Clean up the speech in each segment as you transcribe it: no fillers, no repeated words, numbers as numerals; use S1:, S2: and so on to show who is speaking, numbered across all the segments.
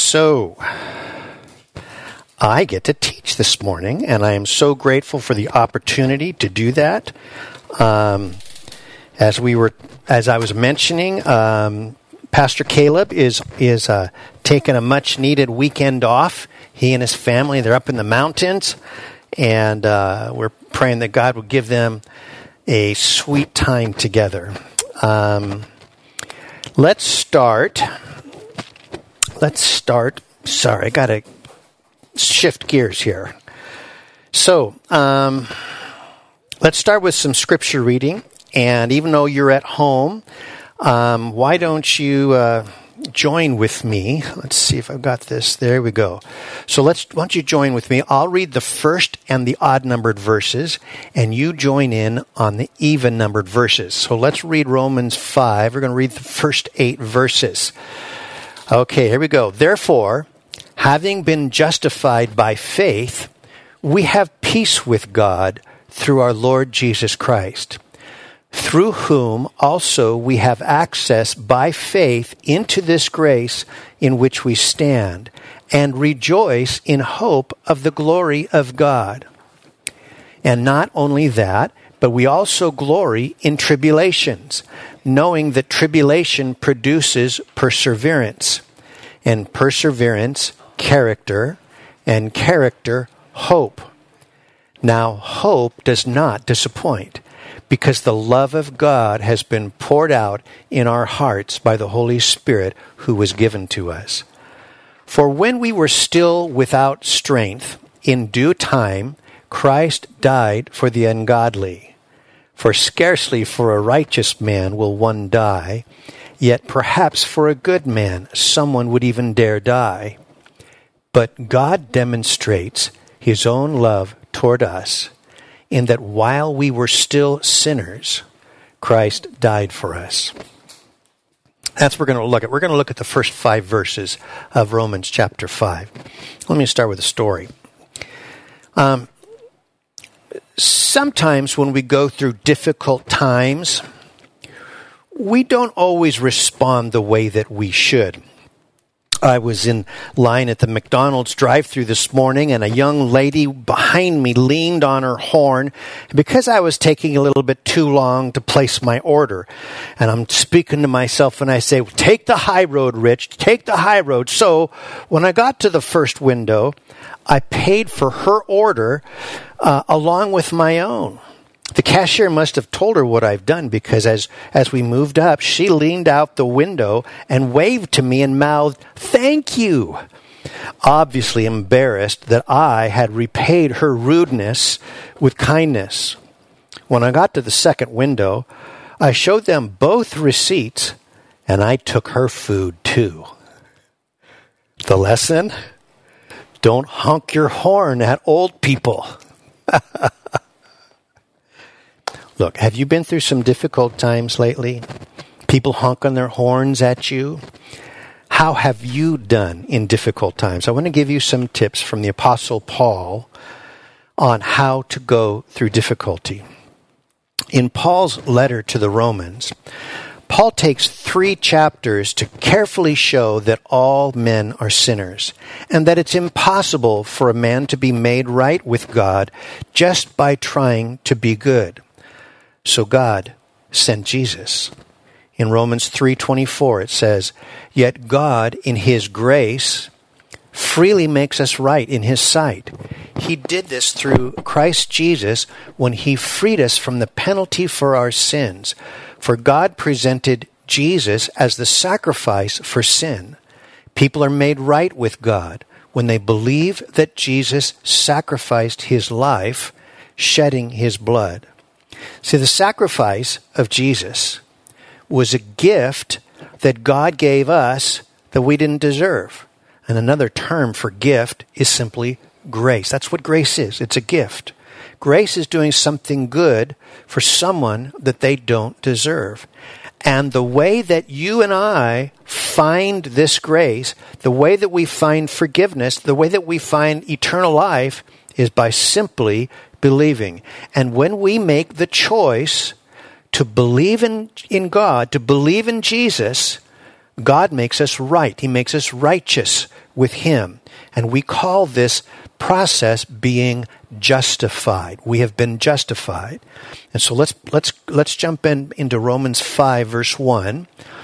S1: So, I get to teach this morning, and I am so grateful for the opportunity to do that. As I was mentioning, Pastor Caleb is taking a much-needed weekend off. He and his family, they're up in the mountains, and we're praying that God will give them a sweet time together. Let's start. Sorry, I got to shift gears here. So, let's start with some scripture reading. And even though you're at home, why don't you join with me? Let's see if I've got this. There we go. So why don't you join with me? I'll read the first and the odd-numbered verses, and you join in on the even-numbered verses. So let's read Romans 5. We're going to read the first 8 verses. Okay, here we go. Therefore, having been justified by faith, we have peace with God through our Lord Jesus Christ, through whom also we have access by faith into this grace in which we stand, and rejoice in hope of the glory of God. And not only that, but we also glory in tribulations, knowing that tribulation produces perseverance, and perseverance, character, and character, hope. Now, hope does not disappoint, because the love of God has been poured out in our hearts by the Holy Spirit who was given to us. For when we were still without strength, in due time, Christ died for the ungodly. For scarcely for a righteous man will one die, yet perhaps for a good man someone would even dare die. But God demonstrates his own love toward us, in that while we were still sinners, Christ died for us. That's what we're going to look at. We're going to look at the first 5 verses of Romans chapter 5. Let me start with a story. Sometimes when we go through difficult times, we don't always respond the way that we should. I was in line at the McDonald's drive-thru this morning, and a young lady behind me leaned on her horn because I was taking a little bit too long to place my order. And I'm speaking to myself, and I say, take the high road, Rich, take the high road. So when I got to the first window, I paid for her order along with my own. The cashier must have told her what I've done, because as we moved up, she leaned out the window and waved to me and mouthed, "Thank you," obviously embarrassed that I had repaid her rudeness with kindness. When I got to the second window, I showed them both receipts, and I took her food too. The lesson? Don't honk your horn at old people. Look, have you been through some difficult times lately? People honking their horns at you? How have you done in difficult times? I want to give you some tips from the Apostle Paul on how to go through difficulty. In Paul's letter to the Romans, Paul takes 3 chapters to carefully show that all men are sinners, and that it's impossible for a man to be made right with God just by trying to be good. So God sent Jesus. In Romans 3:24 it says, "Yet God in his grace freely makes us right in his sight. He did this through Christ Jesus when he freed us from the penalty for our sins. For God presented Jesus as the sacrifice for sin. People are made right with God when they believe that Jesus sacrificed his life, shedding his blood." See, the sacrifice of Jesus was a gift that God gave us that we didn't deserve. And another term for gift is simply grace. That's what grace is. It's a gift. Grace is doing something good for someone that they don't deserve. And the way that you and I find this grace, the way that we find forgiveness, the way that we find eternal life is by simply believing. And when we make the choice to believe in God, to believe in Jesus, God makes us right. He makes us righteous with him. And we call this process being justified. We have been justified. And so let's jump into Romans 5 verse 1.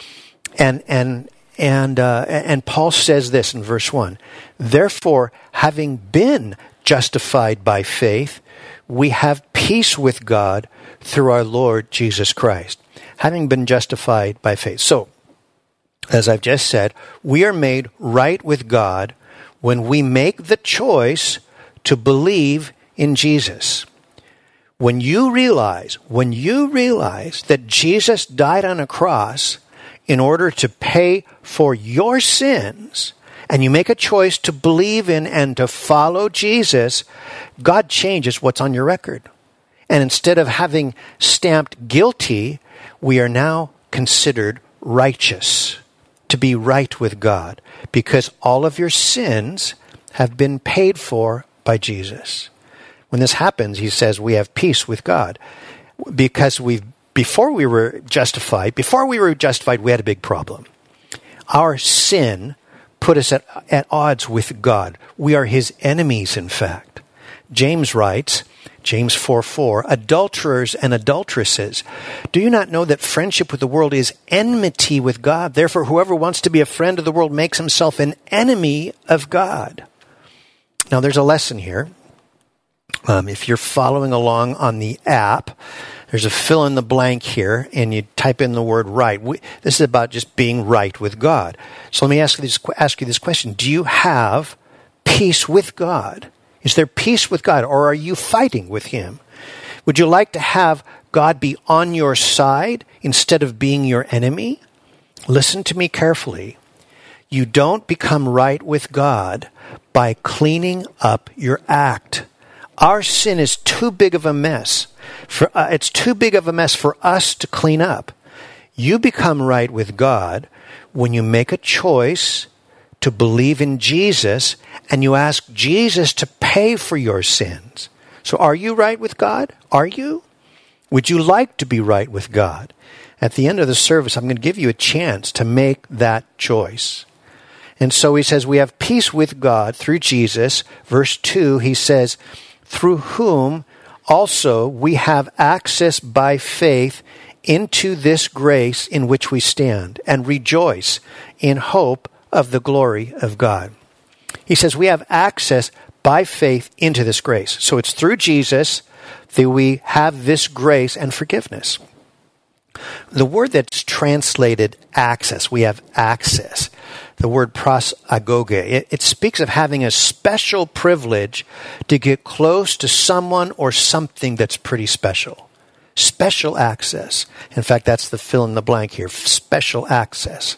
S1: And Paul says this in verse 1. Therefore, having been justified by faith, we have peace with God through our Lord Jesus Christ. Having been justified by faith. So, as I've just said, we are made right with God when we make the choice to believe in Jesus. When you realize that Jesus died on a cross in order to pay for your sins, and you make a choice to believe in and to follow Jesus, God changes what's on your record. And instead of having stamped guilty, we are now considered righteous, to be right with God, because all of your sins have been paid for by Jesus. When this happens, he says we have peace with God, because before we were justified, we had a big problem. Our sin put us at odds with God. We are his enemies, in fact. James writes, James 4:4, adulterers and adulteresses, do you not know that friendship with the world is enmity with God? Therefore, whoever wants to be a friend of the world makes himself an enemy of God. Now, there's a lesson here. If you're following along on the app, there's a fill in the blank here, and you type in the word right. This is about just being right with God. So let me ask you this question. Do you have peace with God? Is there peace with God, or are you fighting with him? Would you like to have God be on your side instead of being your enemy? Listen to me carefully. You don't become right with God by cleaning up your act. Our sin is too big of a mess. It's too big of a mess for us to clean up. You become right with God when you make a choice to believe in Jesus and you ask Jesus to pay for your sins. So are you right with God? Are you? Would you like to be right with God? At the end of the service, I'm going to give you a chance to make that choice. And so he says we have peace with God through Jesus. Verse 2, he says, through whom also we have access by faith into this grace in which we stand and rejoice in hope of the glory of God. He says we have access by faith into this grace. So it's through Jesus that we have this grace and forgiveness. The word that's translated access, we have access. The word prosagoge, it speaks of having a special privilege to get close to someone or something that's pretty special. Special access. In fact, that's the fill in the blank here. Special access.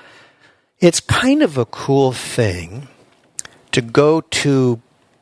S1: It's kind of a cool thing to go to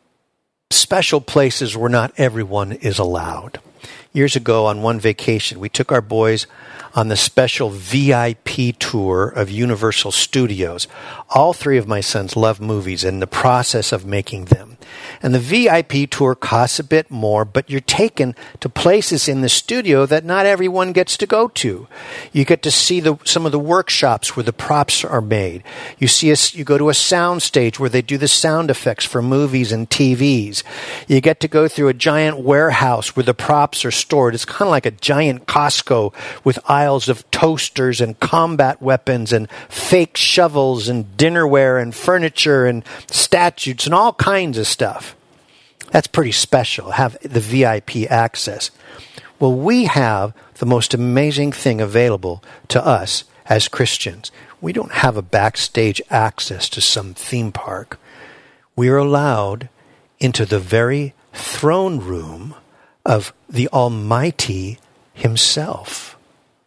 S1: special places where not everyone is allowed. Years ago, on one vacation, we took our boys on the special VIP tour of Universal Studios. All three of my sons love movies and the process of making them. And the VIP tour costs a bit more, but you're taken to places in the studio that not everyone gets to go to. You get to see some of the workshops where the props are made. You go to a sound stage where they do the sound effects for movies and TVs. You get to go through a giant warehouse where the props are stored. It's kind of like a giant Costco with aisles of toasters and combat weapons and fake shovels and dinnerware and furniture and statues and all kinds of stuff. That's pretty special, have the VIP access. Well, we have the most amazing thing available to us as Christians. We don't have a backstage access to some theme park. We are allowed into the very throne room of the Almighty himself.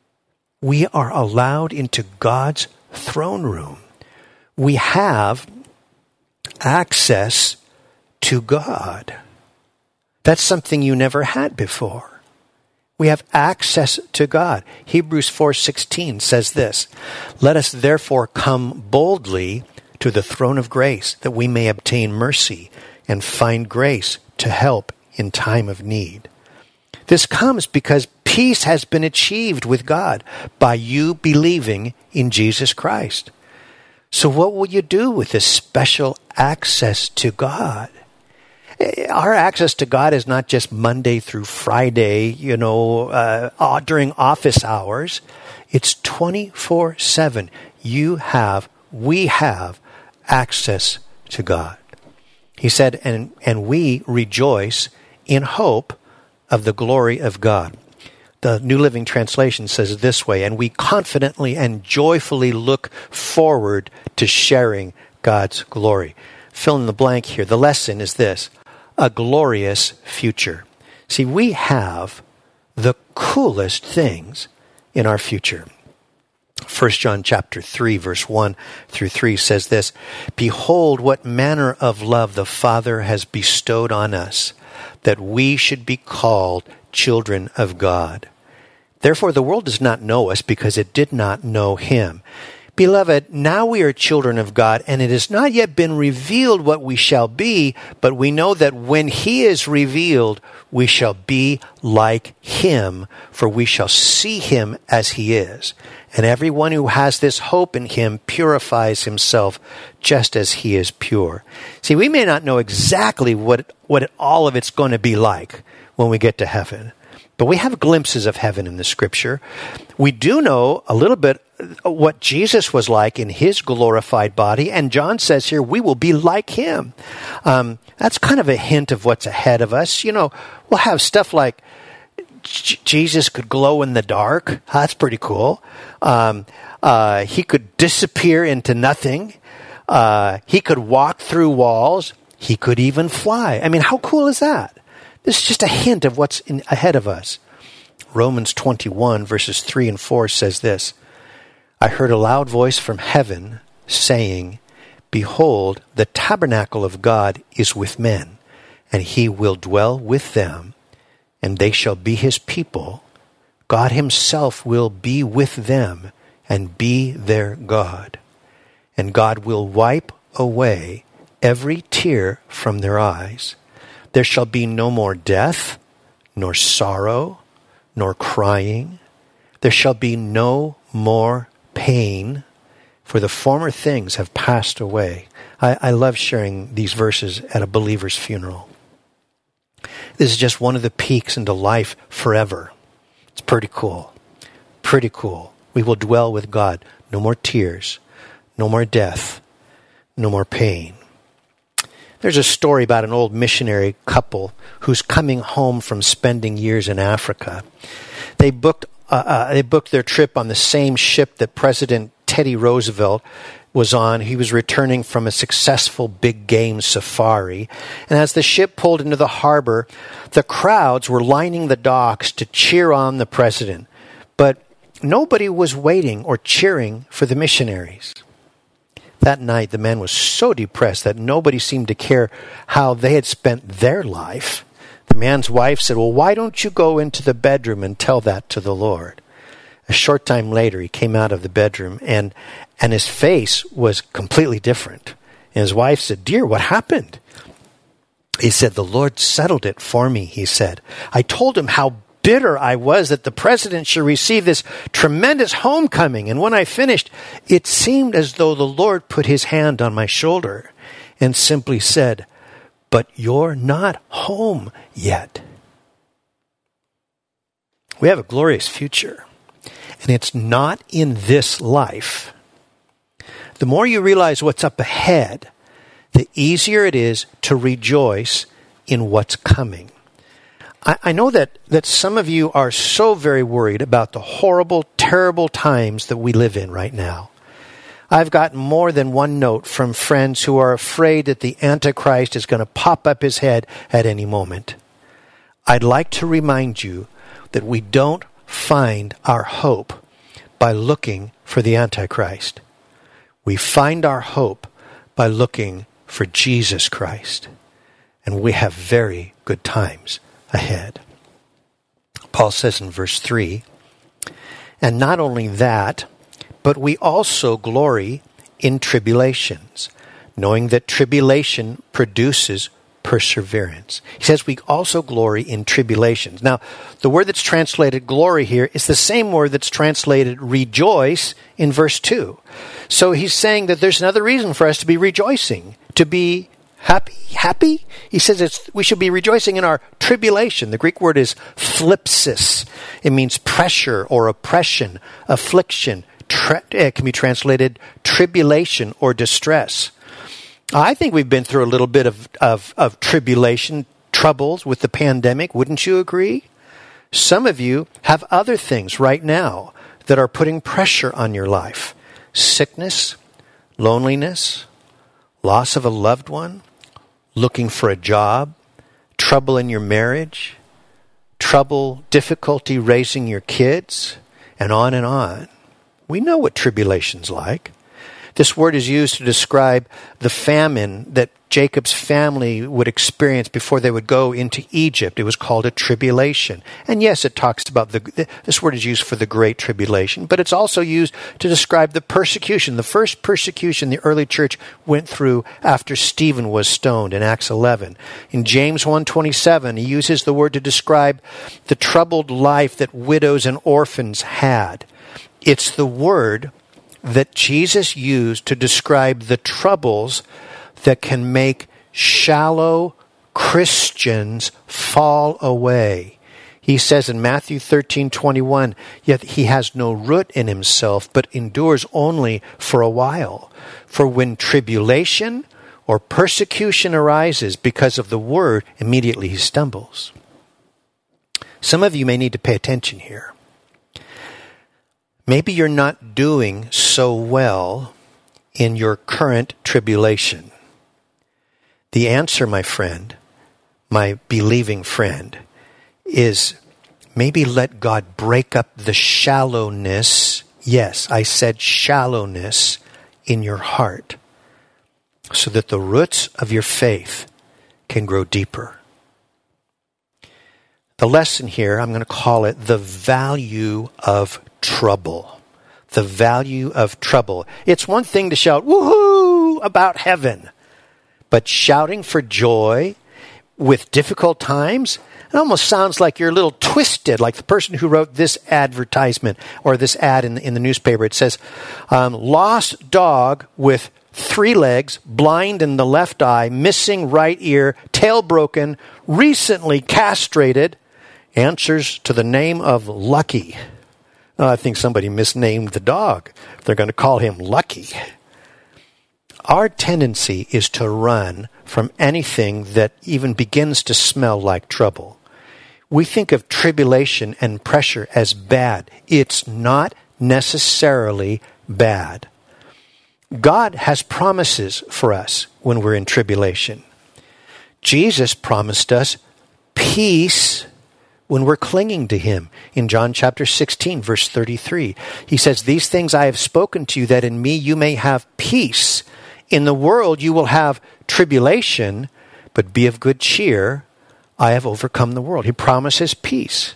S1: We are allowed into God's throne room. We have access to God. That's something you never had before. We have access to God. Hebrews 4:16 says this, let us therefore come boldly to the throne of grace, that we may obtain mercy and find grace to help in time of need. This comes because peace has been achieved with God by you believing in Jesus Christ. So what will you do with this special access to God? Our access to God is not just Monday through Friday, during office hours. It's 24/7. We have access to God. He said, and we rejoice in hope of the glory of God. The New Living Translation says it this way, and we confidently and joyfully look forward to sharing God's glory. Fill in the blank here. The lesson is this: a glorious future. See, we have the coolest things in our future. 1 John chapter 3, verse 1 through 3 says this: Behold, what manner of love the Father has bestowed on us, that we should be called children of God. Therefore the world does not know us, because it did not know him. Beloved, now we are children of God, and it has not yet been revealed what we shall be, but we know that when he is revealed, we shall be like him, for we shall see him as he is. And everyone who has this hope in him purifies himself just as he is pure. See, we may not know exactly what all of it's going to be like when we get to heaven, but we have glimpses of heaven in the Scripture. We do know a little bit what Jesus was like in his glorified body, and John says here we will be like him. That's kind of a hint of what's ahead of us. We'll have stuff like Jesus could glow in the dark. That's pretty cool. He could disappear into nothing. He could walk through walls. He could even fly. I mean, how cool is that? This is just a hint of what's ahead of us. Romans 21, verses 3 and 4 says this: I heard a loud voice from heaven saying, Behold, the tabernacle of God is with men, and he will dwell with them, and they shall be his people. God himself will be with them and be their God. And God will wipe away every tear from their eyes. There shall be no more death, nor sorrow, nor crying. There shall be no more pain, for the former things have passed away. I love sharing these verses at a believer's funeral. This is just one of the peeks into life forever. It's pretty cool. Pretty cool. We will dwell with God. No more tears, no more death, no more pain. There's a story about an old missionary couple who's coming home from spending years in Africa. They booked their trip on the same ship that President Teddy Roosevelt was on. He was returning from a successful big game safari. And as the ship pulled into the harbor, the crowds were lining the docks to cheer on the president. But nobody was waiting or cheering for the missionaries. That night, the man was so depressed that nobody seemed to care how they had spent their life. The man's wife said, well, why don't you go into the bedroom and tell that to the Lord? A short time later, he came out of the bedroom, and his face was completely different. And his wife said, dear, what happened? He said, the Lord settled it for me, he said. I told him how bitter I was that the president should receive this tremendous homecoming. And when I finished, it seemed as though the Lord put his hand on my shoulder and simply said, but you're not home yet. We have a glorious future, and it's not in this life. The more you realize what's up ahead, the easier it is to rejoice in what's coming. I know that some of you are so very worried about the horrible, terrible times that we live in right now. I've gotten more than one note from friends who are afraid that the Antichrist is going to pop up his head at any moment. I'd like to remind you that we don't find our hope by looking for the Antichrist. We find our hope by looking for Jesus Christ. And we have very good times ahead. Paul says in verse 3, and not only that, but we also glory in tribulations, knowing that tribulation produces perseverance. He says we also glory in tribulations. Now, the word that's translated glory here is the same word that's translated rejoice in verse 2. So he's saying that there's another reason for us to be rejoicing, to be happy. He says we should be rejoicing in our tribulation. The Greek word is thlipsis. It means pressure or oppression, affliction. It can be translated tribulation or distress. I think we've been through a little bit of tribulation, troubles with the pandemic. Wouldn't you agree? Some of you have other things right now that are putting pressure on your life. Sickness, loneliness, loss of a loved one, looking for a job, trouble in your marriage, difficulty raising your kids, and on and on. We know what tribulation's like. This word is used to describe the famine that Jacob's family would experience before they would go into Egypt. It was called a tribulation. And yes, it talks about this word is used for the Great Tribulation, but it's also used to describe the persecution, the first persecution the early church went through after Stephen was stoned in Acts 11. In James 1:27, he uses the word to describe the troubled life that widows and orphans had. It's the word that Jesus used to describe the troubles that can make shallow Christians fall away. He says in Matthew 13:21, yet he has no root in himself, but endures only for a while. For when tribulation or persecution arises because of the word, immediately he stumbles. Some of you may need to pay attention here. Maybe you're not doing so well in your current tribulation. The answer, my friend, my believing friend, is maybe let God break up the shallowness. Yes, I said shallowness in your heart, so that the roots of your faith can grow deeper. The lesson here, I'm going to call it the value of trouble. The value of trouble. It's one thing to shout, woohoo, about heaven. But shouting for joy with difficult times, it almost sounds like you're a little twisted, like the person who wrote this advertisement or this ad in the newspaper. It says, lost dog with 3 legs, blind in the left eye, missing right ear, tail broken, recently castrated, answers to the name of Lucky. I think somebody misnamed the dog. They're going to call him Lucky. Our tendency is to run from anything that even begins to smell like trouble. We think of tribulation and pressure as bad. It's not necessarily bad. God has promises for us when we're in tribulation. Jesus promised us peace when we're clinging to him. In John chapter 16, verse 33, he says, these things I have spoken to you, that in me you may have peace. In the world you will have tribulation, but be of good cheer. I have overcome the world. He promises peace.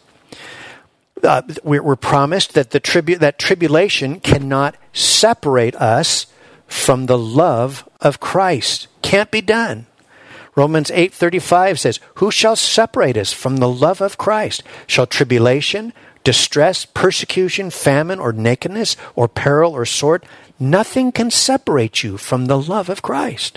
S1: We're promised that that tribulation cannot separate us from the love of Christ. Can't be done. Romans 8:35 says, who shall separate us from the love of Christ? Shall tribulation, distress, persecution, famine, or nakedness, or peril, or sword? Nothing can separate you from the love of Christ.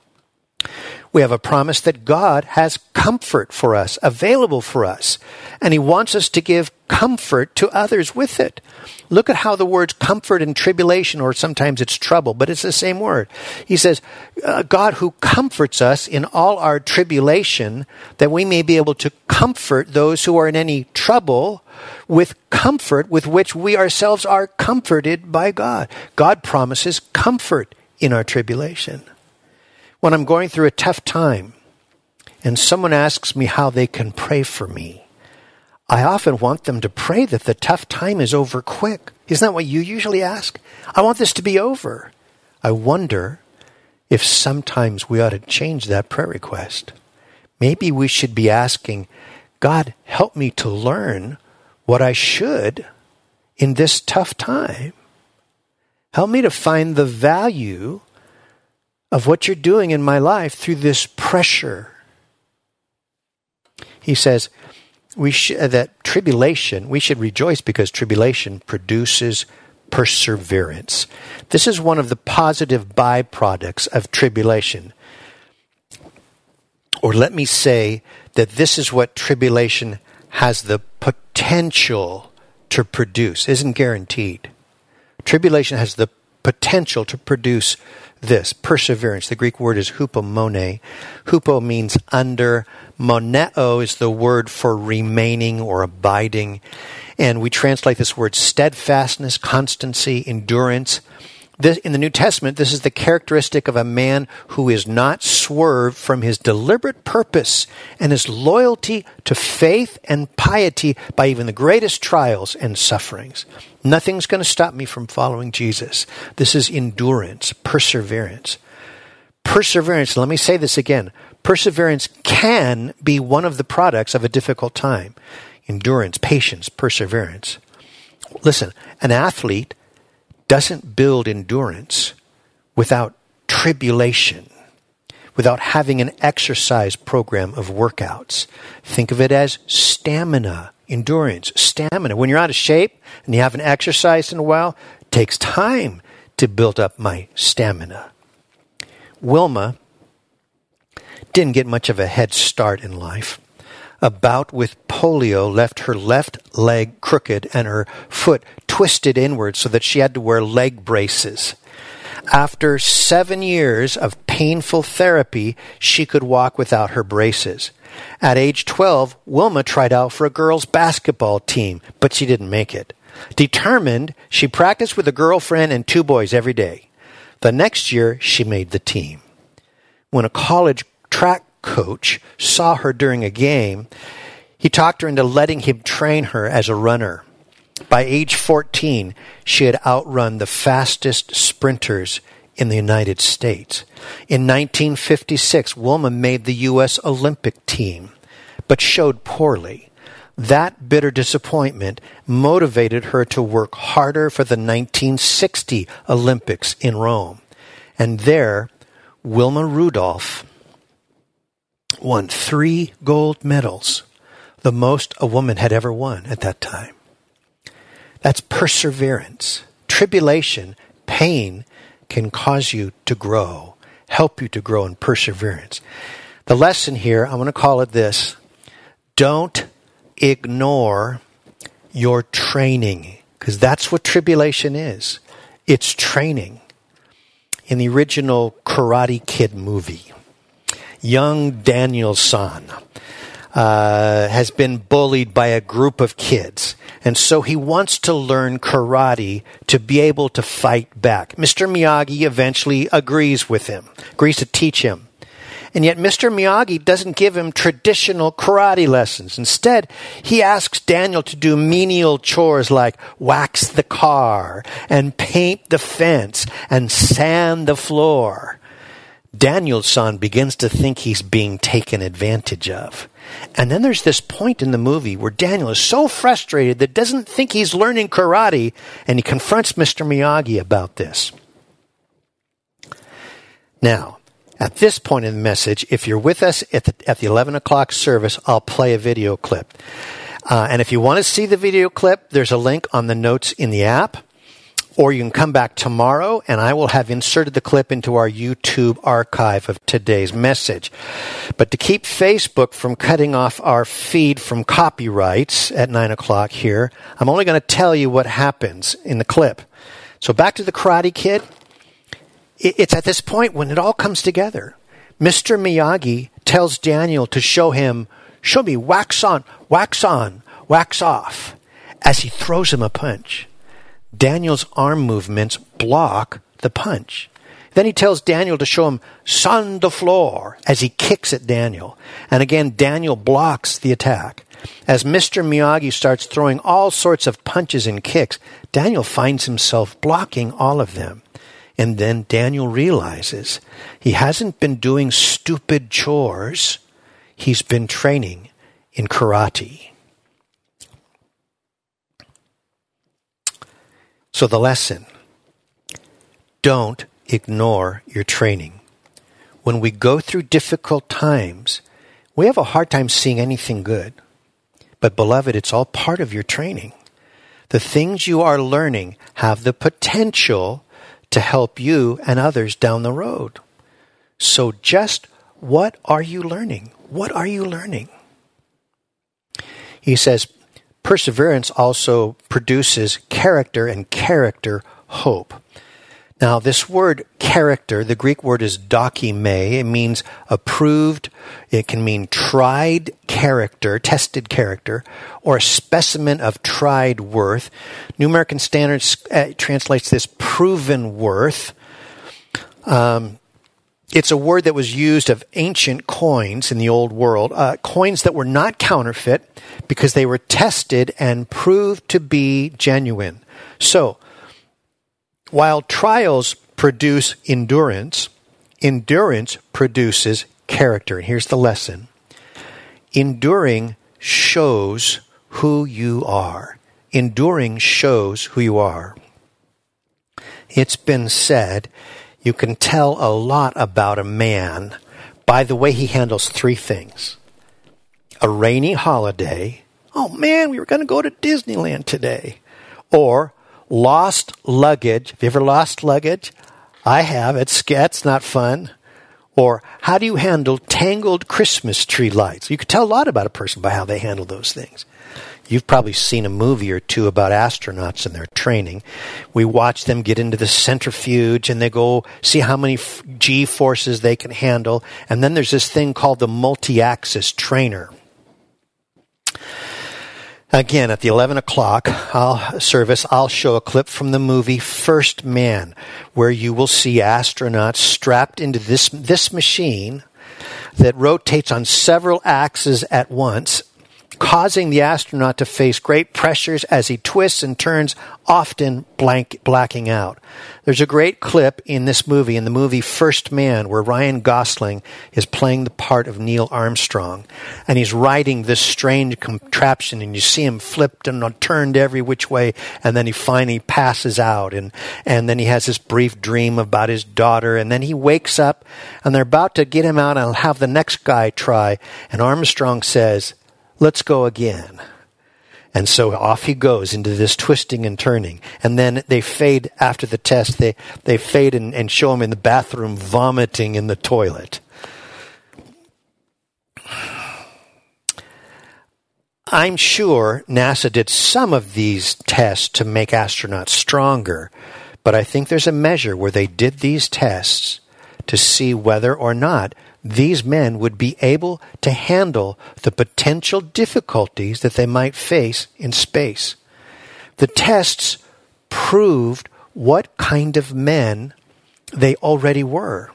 S1: We have a promise that God has comfort for us, available for us, and he wants us to give comfort to others with it. Look at how the words comfort and tribulation, or sometimes it's trouble, but it's the same word. He says, God who comforts us in all our tribulation, that we may be able to comfort those who are in any trouble with comfort with which we ourselves are comforted by God. God promises comfort in our tribulation. When I'm going through a tough time and someone asks me how they can pray for me, I often want them to pray that the tough time is over quick. Isn't that what you usually ask? I want this to be over. I wonder if sometimes we ought to change that prayer request. Maybe we should be asking, God, help me to learn what I should in this tough time. Help me to find the value of what you're doing in my life through this pressure He says we should rejoice because tribulation produces perseverance. This is one of the positive byproducts of tribulation. Or let me say that this is what tribulation has the potential to produce. Isn't guaranteed. Tribulation has the potential to produce this, perseverance. The Greek word is hupomone. Hupo means under. Moneo is the word for remaining or abiding. And we translate this word steadfastness, constancy, endurance. In the New Testament, this is the characteristic of a man who is not swerved from his deliberate purpose and his loyalty to faith and piety by even the greatest trials and sufferings. Nothing's going to stop me from following Jesus. This is endurance, perseverance. Perseverance, let me say this again. Perseverance can be one of the products of a difficult time. Endurance, patience, perseverance. Listen, an athlete doesn't build endurance without tribulation, without having an exercise program of workouts. Think of it as stamina, endurance, stamina. When you're out of shape and you haven't exercised in a while, it takes time to build up my stamina. Wilma didn't get much of a head start in life. A bout with polio left her left leg crooked and her foot twisted inward so that she had to wear leg braces. After 7 years of painful therapy, she could walk without her braces. At age 12, Wilma tried out for a girls' basketball team, but she didn't make it. Determined, she practiced with a girlfriend and 2 boys every day. The next year, she made the team. When a college track coach saw her during a game, he talked her into letting him train her as a runner. By age 14, she had outrun the fastest sprinters in the United States. In 1956, Wilma made the U.S. Olympic team, but showed poorly. That bitter disappointment motivated her to work harder for the 1960 Olympics in Rome. And there, Wilma Rudolph won 3 gold medals, the most a woman had ever won at that time. That's perseverance. Tribulation, pain, can cause you to grow, help you to grow in perseverance. The lesson here, I'm going to call it this: don't ignore your training, because that's what tribulation is. It's training. In the original Karate Kid movie, young Daniel-san has been bullied by a group of kids. And so he wants to learn karate to be able to fight back. Mr. Miyagi eventually agrees with him, agrees to teach him. And yet Mr. Miyagi doesn't give him traditional karate lessons. Instead, he asks Daniel to do menial chores like wax the car and paint the fence and sand the floor. Daniel-san begins to think he's being taken advantage of. And then there's this point in the movie where Daniel is so frustrated that doesn't think he's learning karate, and he confronts Mr. Miyagi about this. Now, at this point in the message, if you're with us at the 11 o'clock service, I'll play a video clip. And if you want to see the video clip, there's a link on the notes in the app. Or you can come back tomorrow, and I will have inserted the clip into our YouTube archive of today's message. But to keep Facebook from cutting off our feed from copyrights at 9 o'clock here, I'm only going to tell you what happens in the clip. So back to the Karate Kid. It's at this point when it all comes together. Mr. Miyagi tells Daniel to show me wax on, wax off, as he throws him a punch. Daniel's arm movements block the punch. Then he tells Daniel to show him "son the floor" as he kicks at Daniel. And again, Daniel blocks the attack. As Mr. Miyagi starts throwing all sorts of punches and kicks, Daniel finds himself blocking all of them. And then Daniel realizes he hasn't been doing stupid chores. He's been training in karate. So the lesson: don't ignore your training. When we go through difficult times, We have a hard time seeing anything good. But beloved, it's all part of your training. The things you are learning have the potential to help you and others down the road. So just what are you learning? What are you learning? He says, perseverance also produces character, and character hope. Now, this word character, the Greek word is dokime. It means approved. It can mean tried character, tested character, or a specimen of tried worth. New American Standard translates this proven worth. It's a word that was used of ancient coins in the old world, coins that were not counterfeit because they were tested and proved to be genuine. So, while trials produce endurance, endurance produces character. And here's the lesson. Enduring shows who you are. Enduring shows who you are. It's been said, you can tell a lot about a man by the way he handles three things. A rainy holiday. Oh man, we were going to go to Disneyland today. Or lost luggage. Have you ever lost luggage? I have. It's not fun. Or how do you handle tangled Christmas tree lights? You can tell a lot about a person by how they handle those things. You've probably seen a movie or two about astronauts and their training. We watch them get into the centrifuge and they go see how many G-forces they can handle. And then there's this thing called the multi-axis trainer. Again, at the 11 o'clock service, I'll show a clip from the movie First Man, where you will see astronauts strapped into this machine that rotates on several axes at once, causing the astronaut to face great pressures as he twists and turns, often blacking out. There's a great clip in this movie, in the movie First Man, where Ryan Gosling is playing the part of Neil Armstrong, and he's riding this strange contraption, and you see him flipped and turned every which way, and then he finally passes out, and then he has this brief dream about his daughter, and then he wakes up, and they're about to get him out and have the next guy try, and Armstrong says, "Let's go again." And so off he goes into this twisting and turning. And then they fade after the test. They fade and show him in the bathroom vomiting in the toilet. I'm sure NASA did some of these tests to make astronauts stronger. But I think there's a measure where they did these tests to see whether or not these men would be able to handle the potential difficulties that they might face in space. The tests proved what kind of men they already were.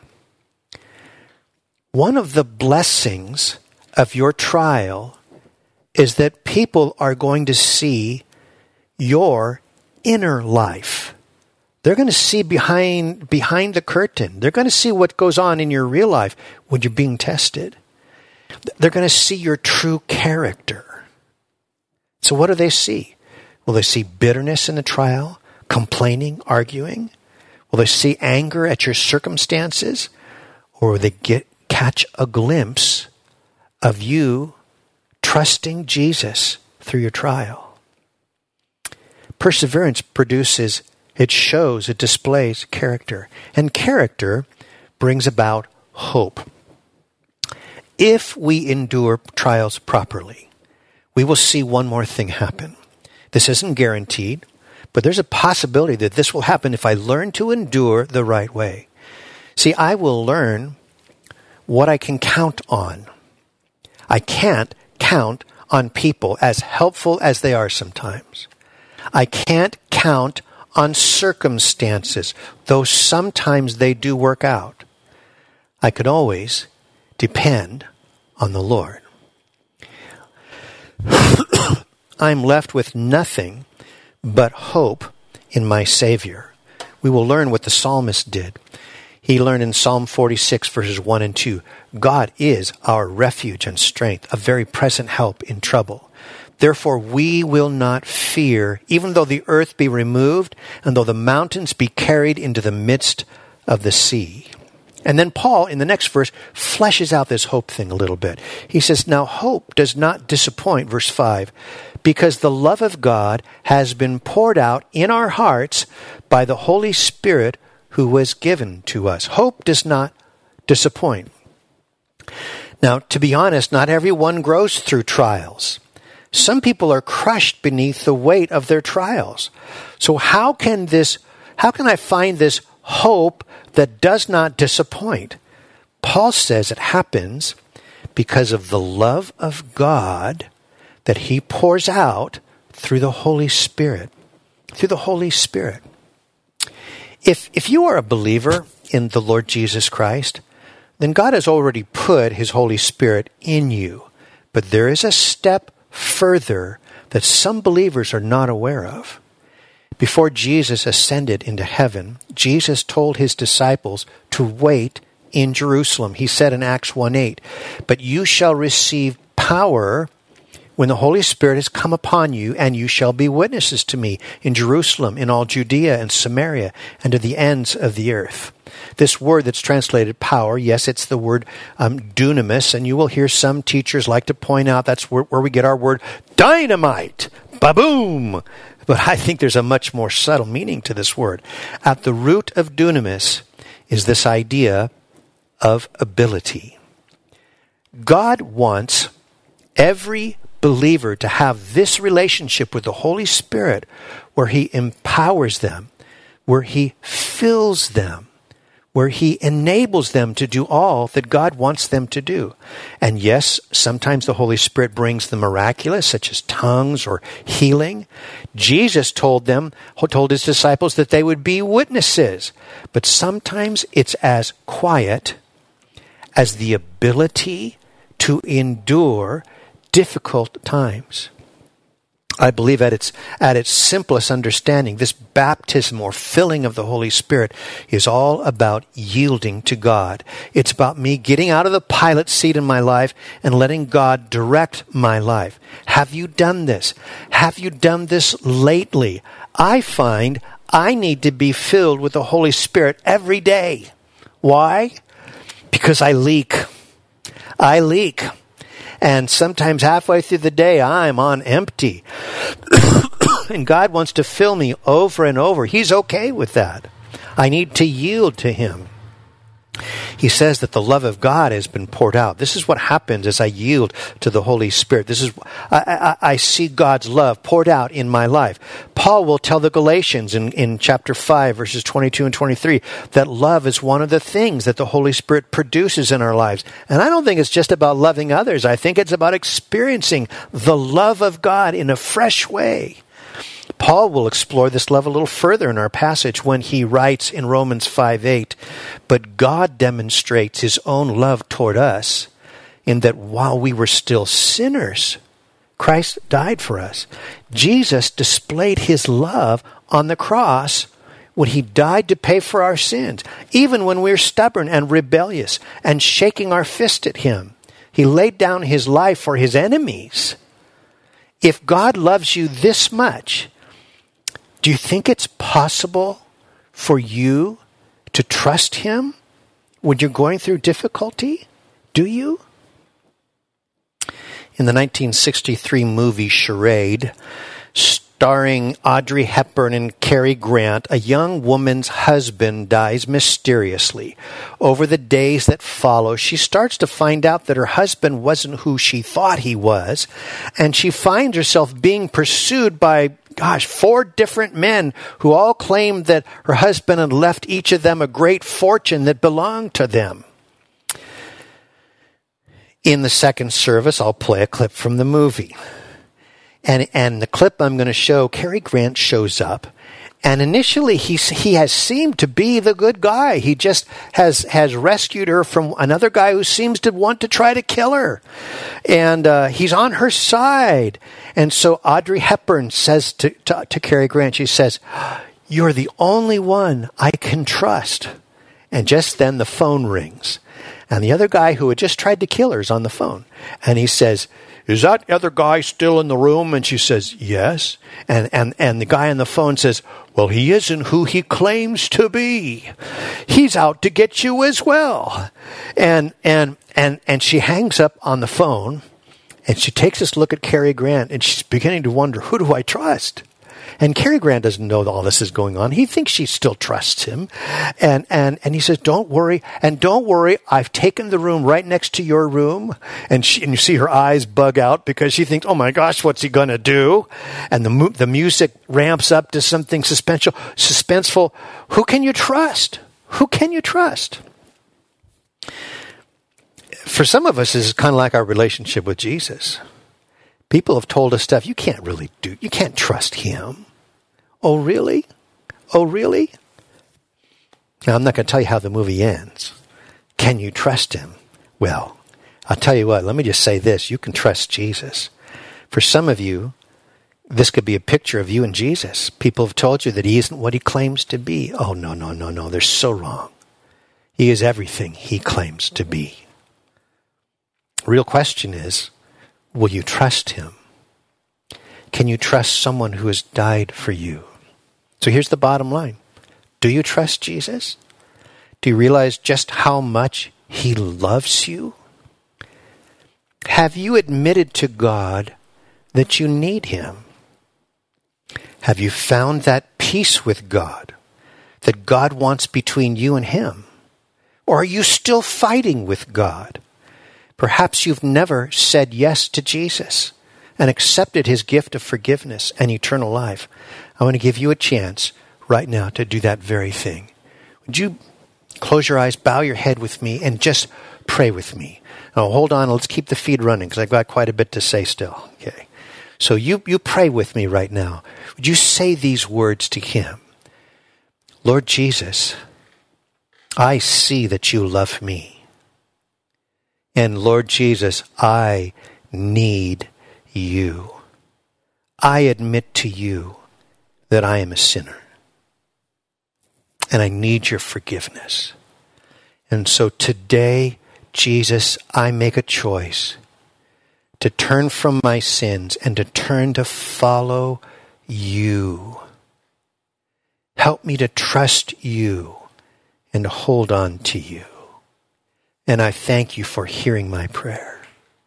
S1: One of the blessings of your trial is that people are going to see your inner life. They're going to see behind the curtain. They're going to see what goes on in your real life when you're being tested. They're going to see your true character. So what do they see? Will they see bitterness in the trial? Complaining? Arguing? Will they see anger at your circumstances? Or will they catch a glimpse of you trusting Jesus through your trial? Perseverance produces, it shows, it displays character. And character brings about hope. If we endure trials properly, we will see one more thing happen. This isn't guaranteed, but there's a possibility that this will happen if I learn to endure the right way. See, I will learn what I can count on. I can't count on people, as helpful as they are sometimes. I can't count on circumstances, though sometimes they do work out. I could always depend on the Lord. I'm left with nothing but hope in my Savior. We will learn what the psalmist did. He learned in Psalm 46, verses 1 and 2, God is our refuge and strength, a very present help in trouble. Therefore we will not fear, even though the earth be removed, and though the mountains be carried into the midst of the sea. And then Paul, in the next verse, fleshes out this hope thing a little bit. He says, now hope does not disappoint, verse 5, because the love of God has been poured out in our hearts by the Holy Spirit who was given to us. Hope does not disappoint. Now, to be honest, not everyone grows through trials. Some people are crushed beneath the weight of their trials. So how can I find this hope that does not disappoint? Paul says it happens because of the love of God that he pours out through the Holy Spirit. Through the Holy Spirit. If you are a believer in the Lord Jesus Christ, then God has already put his Holy Spirit in you. But there is a step further that some believers are not aware of. Before Jesus ascended into heaven, Jesus told his disciples to wait in Jerusalem. He said in Acts 1:8, "But you shall receive power when the Holy Spirit has come upon you, and you shall be witnesses to me in Jerusalem, in all Judea and Samaria, and to the ends of the earth." This word that's translated power, yes, it's the word dunamis, and you will hear some teachers like to point out that's where we get our word dynamite, ba-boom. But I think there's a much more subtle meaning to this word. At the root of dunamis is this idea of ability. God wants every believer to have this relationship with the Holy Spirit where he empowers them, where he fills them, where he enables them to do all that God wants them to do. And yes, sometimes the Holy Spirit brings the miraculous, such as tongues or healing. Jesus told his disciples that they would be witnesses. But sometimes it's as quiet as the ability to endure difficult times. I believe at its simplest understanding, this baptism or filling of the Holy Spirit is all about yielding to God. It's about me getting out of the pilot seat in my life and letting God direct my life. Have you done this? Have you done this lately? I find I need to be filled with the Holy Spirit every day. Why? Because I leak. And sometimes halfway through the day, I'm on empty. And God wants to fill me over and over. He's okay with that. I need to yield to him. He says that the love of God has been poured out. This is what happens as I yield to the Holy Spirit. This is I see God's love poured out in my life. Paul will tell the Galatians in chapter 5, verses 22 and 23, that love is one of the things that the Holy Spirit produces in our lives. And I don't think it's just about loving others. I think it's about experiencing the love of God in a fresh way. Paul will explore this love a little further in our passage when he writes in Romans 5:8, "But God demonstrates his own love toward us in that while we were still sinners, Christ died for us." Jesus displayed his love on the cross when he died to pay for our sins, even when we were stubborn and rebellious and shaking our fist at him. He laid down his life for his enemies. If God loves you this much, do you think it's possible for you to trust him when you're going through difficulty? Do you? In the 1963 movie Charade, starring Audrey Hepburn and Cary Grant, a young woman's husband dies mysteriously. Over the days that follow, she starts to find out that her husband wasn't who she thought he was, and she finds herself being pursued by 4 different men who all claimed that her husband had left each of them a great fortune that belonged to them. In the second service, I'll play a clip from the movie. And the clip I'm going to show, Cary Grant shows up. And initially, he has seemed to be the good guy. He just has rescued her from another guy who seems to want to try to kill her. And he's on her side. And so Audrey Hepburn says to Cary Grant, she says, "You're the only one I can trust." And just then the phone rings. And the other guy who had just tried to kill her is on the phone. And he says, "Is that other guy still in the room?" And she says, "Yes." And the guy on the phone says, "Well, he isn't who he claims to be. He's out to get you as well." And she hangs up on the phone, and she takes this look at Cary Grant, and she's beginning to wonder, who do I trust? And Cary Grant doesn't know that all this is going on. He thinks she still trusts him. And he says, don't worry, I've taken the room right next to your room. And you see her eyes bug out because she thinks, oh my gosh, what's he going to do? And the music ramps up to something suspenseful. Who can you trust? Who can you trust? For some of us, this is kind of like our relationship with Jesus. People have told us stuff you can't trust him. Oh, really? Oh, really? Now, I'm not going to tell you how the movie ends. Can you trust him? Well, I'll tell you what, let me just say this. You can trust Jesus. For some of you, this could be a picture of you and Jesus. People have told you that he isn't what he claims to be. Oh, no. They're so wrong. He is everything he claims to be. Real question is, will you trust him? Can you trust someone who has died for you? So here's the bottom line. Do you trust Jesus? Do you realize just how much he loves you? Have you admitted to God that you need him? Have you found that peace with God that God wants between you and him? Or are you still fighting with God? Perhaps you've never said yes to Jesus and accepted his gift of forgiveness and eternal life. I want to give you a chance right now to do that very thing. Would you close your eyes, bow your head with me, and just pray with me? Now, hold on. Let's keep the feed running because I've got quite a bit to say still. Okay. So you pray with me right now. Would you say these words to him? Lord Jesus, I see that you love me. And Lord Jesus, I need you. I admit to you that I am a sinner. And I need your forgiveness. And so today, Jesus, I make a choice to turn from my sins and to turn to follow you. Help me to trust you and to hold on to you. And I thank you for hearing my prayer.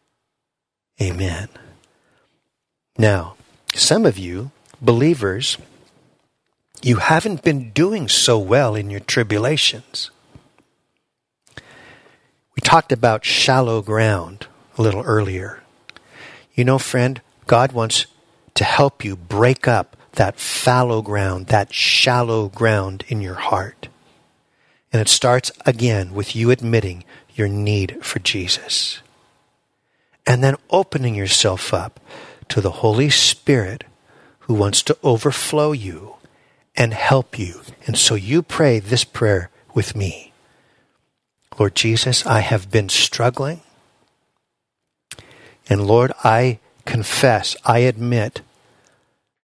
S1: Amen. Now, some of you, believers, you haven't been doing so well in your tribulations. We talked about shallow ground a little earlier. You know, friend, God wants to help you break up that fallow ground, that shallow ground in your heart. And it starts again with you admitting your need for Jesus. And then opening yourself up to the Holy Spirit who wants to overflow you and help you. And so you pray this prayer with me. Lord Jesus, I have been struggling. And Lord, I confess, I admit